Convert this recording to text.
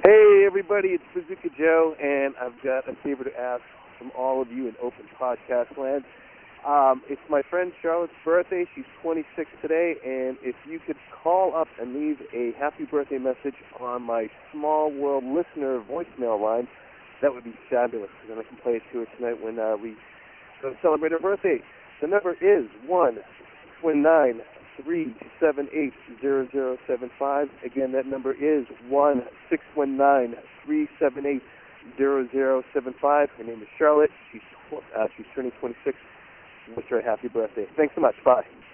Hey everybody, it's Bazooka Joe, and I've got a favor to ask from all of you in open podcast land. It's my friend Charlotte's birthday. She's 26 today, and if you could call up and leave a happy birthday message on my Small World listener voicemail line, that would be fabulous. And then I can play it to her tonight when we go to celebrate her birthday. The number is 1-619-378-0075. Again, that number is 1-619-378-0075. Her name is Charlotte. She's turning 26. Wish her a happy birthday. Thanks so much. Bye.